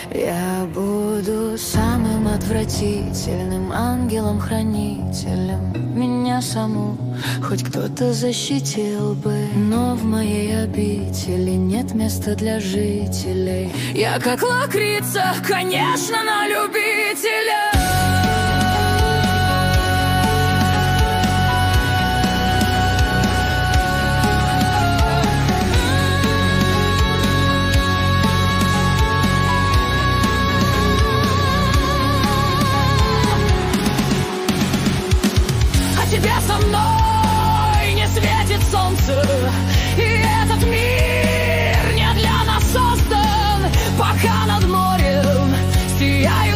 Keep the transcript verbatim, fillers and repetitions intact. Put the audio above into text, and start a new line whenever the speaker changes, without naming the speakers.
Я буду самым отвратительным ангелом-хранителем. Меня саму хоть кто-то защитил бы, но в моей обители нет места для жителей. Я как лакрица, конечно, на любителя. Тебе со мной не светит солнце, и этот мир не для нас создан. Пока над морем сияет